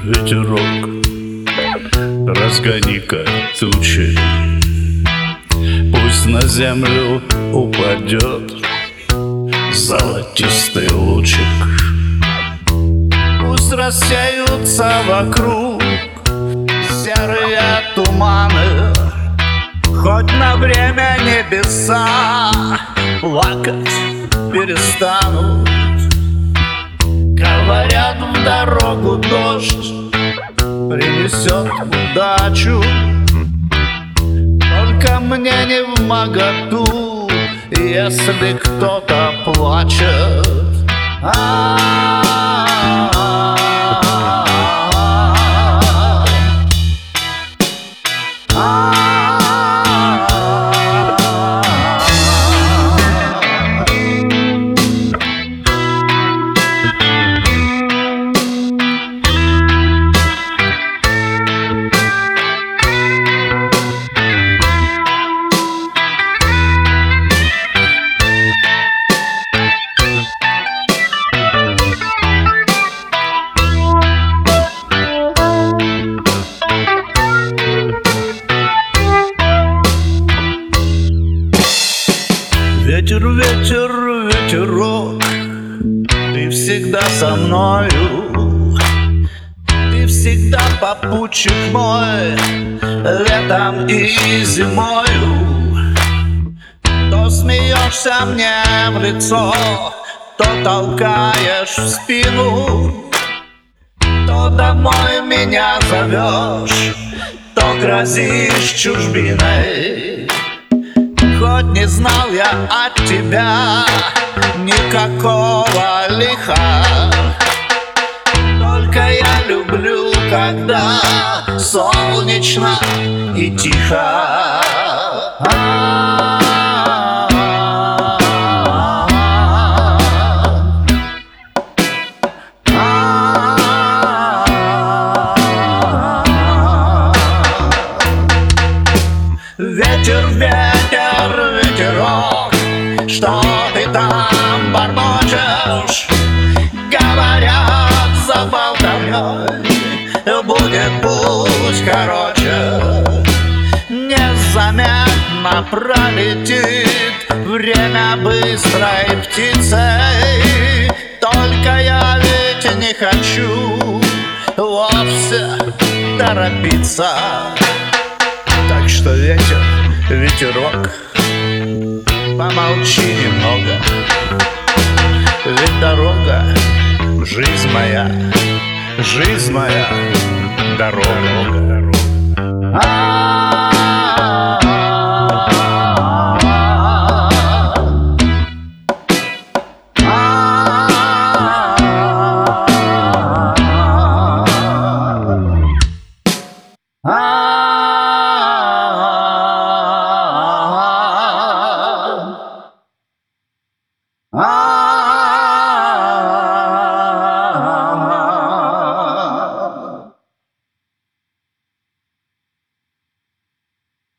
Ветерок, разгони-ка тучи, пусть на землю упадет золотистый лучик. Пусть рассеются вокруг серые туманы, хоть на время небеса плакать перестанут. Говорят, в дорогу дождь принесет удачу, только мне не вмоготу, если кто-то плачет. Ветер, ветер, ветерок, ты всегда со мною, ты всегда попутчик мой, летом и зимою. То смеешься мне в лицо, то толкаешь в спину, то домой меня зовешь, то грозишь чужбиной. Хоть не знал я от тебя никакого лиха, только я люблю, когда солнечно и тихо. Ветер, ветер, ветерок, что ты там бормочешь? Говорят, за болтовней будет путь короче. Незаметно пролетит время быстрой птицей, только я ведь не хочу вовсе торопиться. Так что ветер, ветерок, помолчи немного, ведь дорога — жизнь моя, дорога. Ah